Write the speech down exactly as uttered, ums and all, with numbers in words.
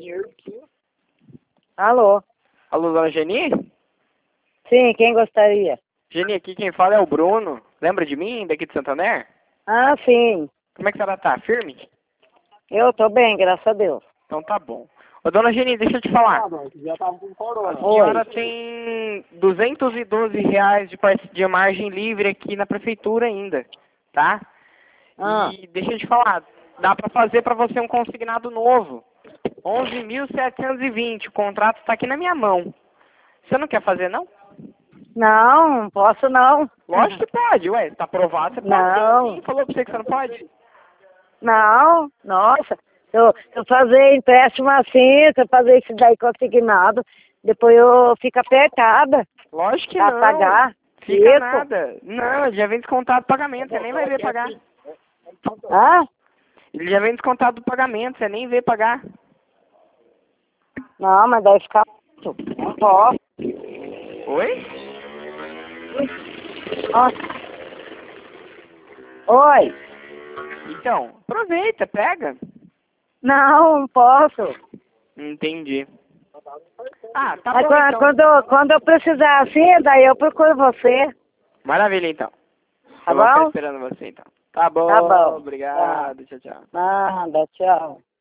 Alô? Alô, dona Geni? Sim, quem gostaria? Geni, aqui quem fala é o Bruno. Lembra de mim, daqui de Santander? Ah, sim. Como é que a senhora tá? Firme? Eu tô bem, graças a Deus. Então tá bom. Ô, dona Geni, deixa eu te falar. A senhora tem duzentos e doze reais de, par- de margem livre aqui na prefeitura ainda, tá? Ah, E deixa eu te falar, dá pra fazer pra você um consignado novo. onze mil setecentos e vinte, o contrato tá aqui na minha mão. Você não quer fazer, não? não, não posso não. Lógico que pode, ué, tá aprovado, você pode Não. sim. Quem falou pra você que você não pode? Não, nossa. Se eu, se eu fazer empréstimo assim, se eu fazer isso daí consignado, depois eu fico apertada Lógico que pra não. pagar. Fica Isso. nada. Não, ele já vem descontado do pagamento, você nem vai ver pagar. Ah? Ele já vem descontado do pagamento, você nem vê pagar. Não, mas daí fica muito. Não posso. Oi? Nossa. Oi. Então, aproveita, pega. Não, não posso. Entendi. Ah, tá Mas bom quando, então. quando, quando eu precisar assim, daí eu procuro você. Maravilha então. Tá Eu vou ficar bom? esperando você então. Tá bom, Tá bom. obrigado, tchau, tchau. Nada, tchau.